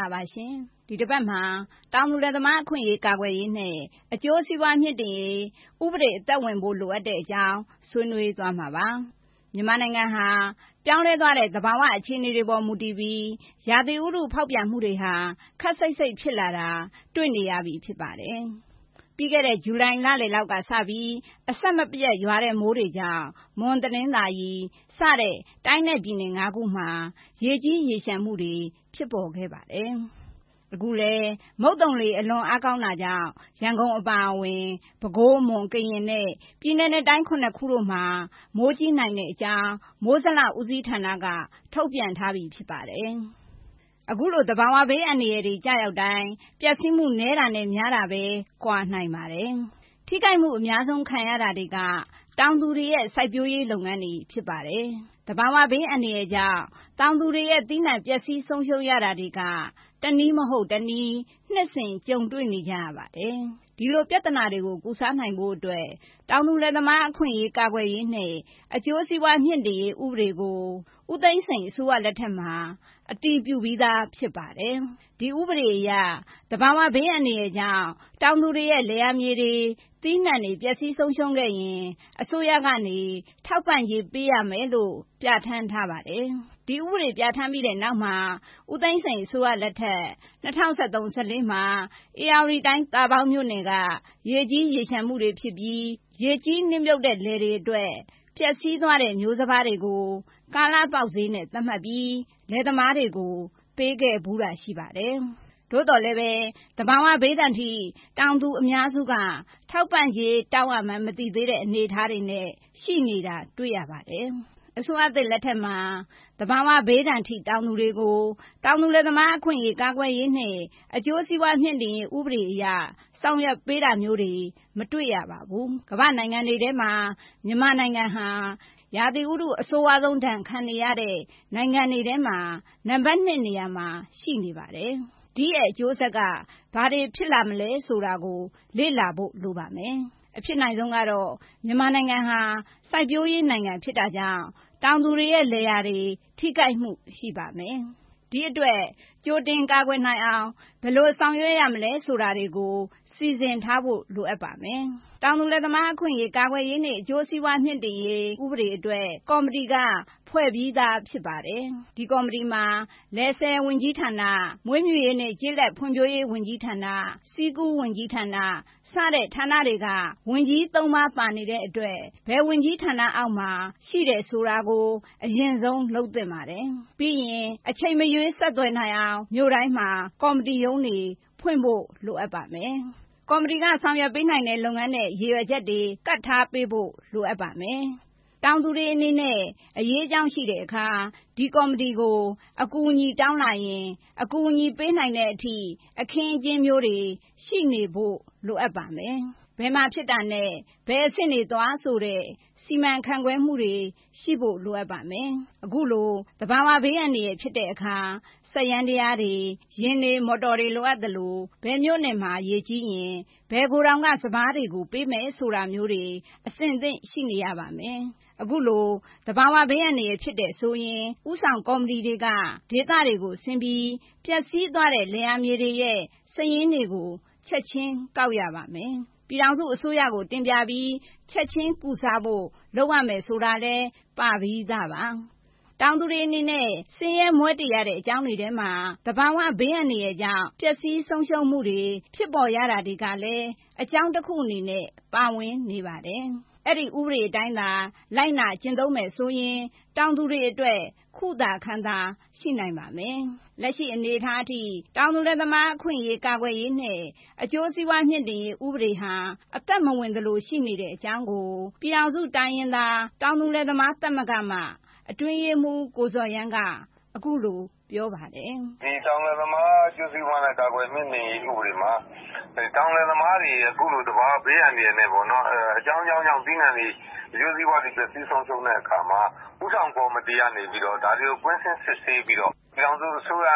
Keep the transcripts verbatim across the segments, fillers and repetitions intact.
္ဂလာပါရှင်။ဒီတစ်ပတ်မှာတောင်သူလယ်သမားအခွင့်အရေးကာကွယ်ရေးနဲ့အကျိုးစီးပွားမြှင့်တင်ရေးဥပဒေအသက်ဝင်ဖို့လိုအပ်တဲ့အကြောင်းဆွေးနွေးသွားမှာပါ။မြန်မာနိုင်ငံဟာပြောင်းလဲသွားတဲ့သဘာဝအခြေအနေတွေပေါ်မူတည်ပြီးရာသီဥတုဖောက်ပြန်မှုတွေဟာခပ်စိပ်စိပ်ဖြစ်လာတာတွေ့နေရပြီဖြစ်ပါတယ်။ပြီးခဲ့တဲ့ဇူလိုင်လလယ်လောက်ကစပြီးအဆက်မပြတ်ရွာတဲ့မိုးတွေကြောင့်မွန်တနင်္သာရီစတဲ့တိုင်းနဲ့ပြည်နယ်၅ခုမှာရေကြီးရေလျှံမှုတွေဖြစ်ပေါ်ခဲ့ပါတယ်။အခုလည်းမုတ်တုံလေအလွန်အားကောင်းတာကြောင့်ရန်ကုန်အပါအဝင်ပဲခူးမွန်ကရင်နဲ့ပြည်နယ်နဲ့တိုင်းခုနှစ်ခုတို့မှာမိုးကြီးနိုင်တဲ့အကြောင်းမိုးဇလဦးစီးဌာနကထုတ်ပြန်ထားပြီဖြစ်ပါတယ်။အခုလိုသဘာဝဘေးအန္တရာယ်တွေကြာရောက်တိုင်းပျက်စီးမှုနည်းတာနဲ့များတာပဲကွာနိုင်ပါတယ်။ထိခိုက်မှုအများဆုံးခံရတာတွေကတောင်သူတွေရဲ့စိုက်ပျိုးရေးလုပ်ငန်းတွေဖြစ်ပါတယ်။သဘာဝဘေးအန္တရာယ်ကြောင့်တောင်သူတွေရဲ့သီးနှံပျက်စီးဆုံးရှုံးရတာတွေကတနည်းမဟုတ်တနည်းနှစ်စဉ်ကြုံတွေ့နေကြရပါတယ်။ဒီလိုပြဿနာတွေကိုကုစားနိုင်ဖို့အတွက်တောင်သူလယ်သမားအခွင့်အရေးကာကွယ်ရေးနဲ့အကျိုးစီးပွားမြှင့်တင်ရေးဥပဒေကိုဦးသိန်းစိန်အစိုးရလက်ထက်မှာအတည်ပြုပြီးသားဖြစ်ပါတယ်။ဒီဥပဒေအရသဘာဝဘေးအန္တရာယ်ကြောင့်တောင်သူတွေရဲ့လယ်ယာမြေတွေသီးနှံတွေပျက်စီးဆုံးရှုံးခဲ့ရင်အစိုးရကနေထောက်ပံ့ကြေးပေးရမယ်လို့ပြဋ္ဌာန်းထားပါတယ်။ဒီဥပဒေပြဋ္ဌာန်းပြီးတဲ့နောက်မှာဦးသိန်းစိန်အစိုးရလက်ထက်၂၀၁၃ ၁၄မှာဧရာဝတီတိုင်းသာပေါင်းမြို့နယ်ကရေကြီးရေလျှံမှုတွေဖြစ်ပြီးရေကြီးနစ်မြုပ်တဲ့လယ်တွေအတွက်ပျက်စီးသွားတဲ့မျိုးစပါးတွေကိုကာလပေါက်ဈေးနဲ့သတ်မှတ်ပြီးလယ်သမားတွေကိုပေးခဲ့ဘူးတာရှိပါတယ်။သို့တော်လည်းပဲသဘာဝဘေးဒဏ်ထိတောင်သူအများစုကထောက်ပံ့ကြေးတောင်းရမှန်းမသိသေးတဲ့အနေအထားတွေနဲ့ရှိနေတာတွေ့ရပါတယ်။အစိုးရသစ်လက်ထက်မှာသဘာဝဘေးဒဏ်ထိတောင်သူတွေကိုတောင်သူလယ်သမားအခွင့်အရေးကာကွယ်ရေးနဲ့အကျိုးစီးပွားမြှင့်တင်ရေးဥပဒေအရဆောင်ရွက်ပေးတာမျိုးတွေမတွေ့ရပါဘူး။ကမ္ဘာနိုင်ငံတွေထဲမှာမြန်မာနိုင်ငံဟာရာသီဥတုအဆိုးဝါးဆုံးဒဏ်ခံနေရတဲ့နိုင်ငံတွေထဲမှာနံပါတ်နှစ်နေရာမှာရှိနေပါတယ်။ဒီရဲ့အကျိုးဆက်ကဘာတွေဖြစ်လာမလဲဆိုတာကိုလေ့လာဖို့လိုပါမယ်။အဖြစ်နိုင်ဆုံးကတော့မြန်မာနိုင်ငံဟာစိုက်ပျိုးရေးနိုင်ငံဖြစ်တာကြောင့်တောင်သူတွေရဲ့လယ်ယာတွေထိခိုက်မှုရှိပါမယ်။ဒီအတွက်ကြိုတင်ကာကွယ်နိုင်အောင်ဘယ်လိုဆောင်ရွက်ရမလဲဆိုတာတွေကိုစီစဉ်ထားဖို့လိုအပ်ပါမယ်။တောင်သူလယ်သမားအခွင့်အရေးကာကွယ်ရေးနဲ့အကျိုးစီးပွားမြှင့်တင်ရေးဥပဒေအတွက်ကော်မတီကဖွဲ့ပြီးသားဖြစ်ပါတယ်။ဒီကော်မတီမှာလယ်ဆည်ဝန်ကြီးဌာန၊မွေးမြူရေးနဲ့ကျေးလက်ဖွံ့ဖြိုးရေးဝန်ကြီးဌာန၊စည်းကူးဝန်ကြီးဌာနစတဲ့ဌာနတွေကဝန်ကြီးသုံးပါးပါနေတဲ့အတွက်ဘယ်ဝန်ကြီးဌာနအောက်မှာရှိတယ်ဆိုတာကိုအရင်ဆုံးလုပ်သင့်ပါတယ်။ပြီးရင်အချိန်မရွေးဆက်သွယ်နိုင်အောင်မြို့တိုင်းမှာကော်မတီရုံးတွေဖွင့်ဖို့လိုအပ်ပါမယ်။ကော်မတီကဆောင်ရွက်ပေးနိုင်တဲ့လုပ်ငန်းနဲ့ရည်ရွယ်ချက်တွေကတ်ထားပေးဖို့လိုအပ်ပါမယ်။တောင်သူတွေအနေနဲ့အရေးအကြောင်းရှိတဲ့အခါဒီကော်မတီကိုအကူအညီတောင်းလာရင်အကူအညီပေးနိုင်တဲ့အထိအခင်းအကျင်းမျိုးတွေရှိနေဖို့လိုအပ်ပါမယ်။ဘယ်မှာဖြစ်တာနဲ့ဘယ်အဆင့်တွေသွားဆိုတဲ့စီမံခန့်ခွဲမှုတွေရှိဖို့လိုအပ်ပါမယ်။အခုလိုသဘာဝဘေးအန္တရာယ်ဖြစ်တဲ့အခါစက်ယန္တရားတွေယင်းတွေမော်တော်တွေလိုအပ်သလိုဘယ်မြို့နယ်မှာရေကြီးရင်ဘယ်ဂိုဒေါင်ကစပါးတွေကိုပေးမယ်ဆိုတာမျိုးတွေအဆင့်သင့်ရှိနေရပါမယ်။အခုလိုသဘာဝဘေးအန္တရာယ်ဖြစ်တဲ့ဆိုရင်ဥဆောင်ကော်မတီတွေကဒေသတွေကိုဆင်းပြီးပျက်စီးသွားတဲ့လယ်ယာမြေတွေရဲ့စာရင်းတွေကိုချက်ချင်းကောက်ရပါမယ်။ပြည်ထောင်စုအစိုးရကိုတင်ပြပြီးချက်ချင်းကုစားဖို့လုပ်ရမယ်ဆိုတာလဲပါပြီးသားပါ။တောင်သူတွေအနေနဲ့ဆင်းရဲမွဲတေရတဲ့အကြောင်းတွေထဲမှာသဘာဝဘေးအန္တရာယ်ကြောင့်ပျက်စီးဆုံးရှုံးမှုတွေဖြစ်ပေါ်ရတာတွေကလည်းအကြောင်းတစ်ခုအနေနဲ့ပါဝင်နေပါတယ်။အဲ့ဒီဥပဒေအတိုင်းသာလိုက်နာကျင့်သုံးမယ်ဆိုရင်တောင်သူတွေအတွက်ခုသာခံသာရှိနိုင်ပါမယ်။လက်ရှိအနေအထားအထိတောင်သူလယ်သမားအခွင့်အရေးကာကွယ်ရေးနဲ့အကျိုးစီးပွားမြှင့်တင်ရေးဥပဒေဟာအသက်မဝင်သလိုရှိနေတဲ့အကြောင်းကိုပြည်ထောင်စုတိုင်းရင်းသားတောင်သူလယ်သမားသမဂ္ဂမှအတွင်းရေးမှူးကိုဇော်ရမ်းကအခုလိုပြောပါတယ်။ဒီတောင်လယ်သမားအကျိုးစီးပွားနဲ့ကာကွယ်မြှင့်တင်ရေးဥပဒေမှာတောင်လယ်သမားတွေအခုလိုသဘာဝဘေးအန္တရာယ်နဲ့ပေါ့နော်အကြောင်းကြောင်းကြောင့်သီးနှံတွေအကျိုးစီးပွားတွေပျက်စီးဆုံးရှုံးတဲ့အခါမှာဥဆောင်ကော်မတီကနေပြီးတော့ဒါတွေကိုကွင်းဆင်းစစ်ဆေးပြီးတော့ပြည်ထောင်စုအစိုးရ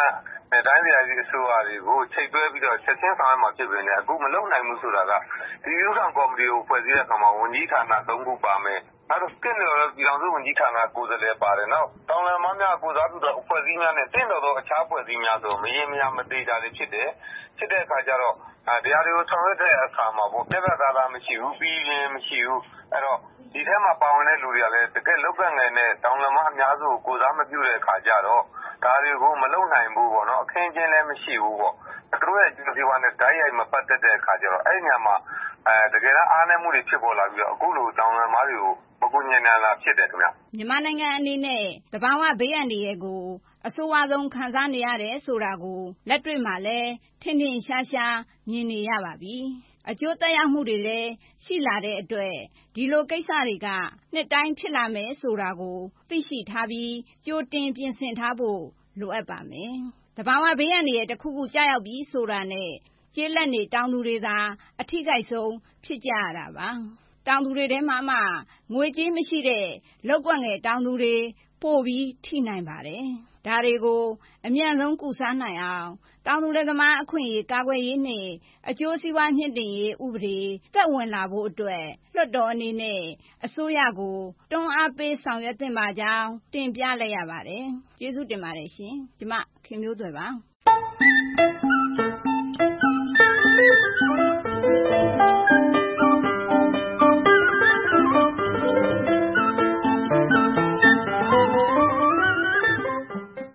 တိုင်းဒေသကြီးအစိုးရတွေကိုချိတ်တွဲပြီးတော့ချက်ချင်းဆောင်ရွက်မှာဖြစ်ပေမယ့်အခုမလုပ်နိုင်ဘူးဆိုတာကဒီဥဆောင်ကော်မတီကိုဖွဲ့စည်းတဲ့အခါမှာဝန်ကြီးဌာနသုံးခုပါမယ်အဲ့တော့ပြည်တော်ပြည်တော်စုဝန်ကြီးဌာနကိုယ်စားလှယ်ပါတယ်နော်တောင်လယ်မများကိုစားပြုသောအဖွဲ့အစည်းများနဲ့တင့်တော်သောအခြားအဖွဲ့အစည်းများဆိုမရင်မရမသေးတာတွေဖြစ်တယ်ဖြစ်တဲ့အခါကျတော့တရားတွေကိုဆောင်ရွက်တဲ့အခါမှာပေါ့ပြဿနာသားသားမရှိဘူးပြီးရင်မရှိဘူးအဲ့တော့ဒီထဲမှာပါဝင်တဲ့လူတွေကလည်းတကယ်လောက်ကငယ်နဲ့တောင်လယ်မအများစုကိုကိုစားမပြုတဲ့အခါကျတော့ဒါတွေကိုမလုပ်နိုင်ဘူးပေါ့နော်အခင်းချင်းလည်းမရှိဘူးပေါ့သူတို့ရဲ့ဒီဝါနဲ့ဓာတ်ရိုက်မပတ်သက်တဲ့အခါကျတော့အဲ့ညမှာအဲတကယ်အားနည်းမှုတွေဖြစ်ပေါ်လာပြီးတော့အခုလိုတောင်လယ်မတွေကိုမကူညီနိုင်တာဖြစ်တယ်ခင်ဗျမြန်မာနိုင်ငံအနေနဲ့သဘာဝဘေးအန္တရာယ်ကိုအဆိုးဝါးဆုံးခံစားနေရတယ်ဆိုတာကိုလက်တွေ့မှာလည်းထင်ထင်ရှားရှားမြင်နေရပါပြီအကျိုးသက်ရောက်မှုတွေလည်းရှိလာတဲ့အတွက်ဒီလိုကိစ္စတွေကနှစ်တိုင်းဖြစ်လာမယ်ဆိုတာကိုသိရှိထားပြီးကြိုတင်ပြင်ဆင်ထားဖို့လိုအပ်ပါမယ်သဘာဝဘေးအန္တရာယ်တစ်ခုခုကြာရောက်ပြီးဆိုတာနဲ့ကျေးလက်နေတောင်သူတွေသာအထိခိုက်ဆုံးဖြစ်ကြရတာပါတောင်သူတွေထဲမှာမှငွေကြေးမရှိတဲ့လောက်ကွက်ငယ်တောင်သူတွေပို့ပြီးထိနိုင်ပါတယ်ဒါတွေကိုအမြန်ဆုံးကုစားနိုင်အောင်တောင်သူလယ်သမားအခွင့်အရေးကာကွယ်ရေးနဲ့အကျိုးစီးပွားမြှင့်တင်ရေးဥပဒေသက်ဝင်လာဖို့အတွက်လွှတ်တော်အနေနဲ့အစိုးရကိုတွန်းအားပေးဆောင်ရွက်သင့်ပါကြောင်းတင်ပြလိုက်ရပါတယ်ကျေးဇူးတင်ပါတယ်ရှင်ကျမခင်မျိုးသွယ်ပါ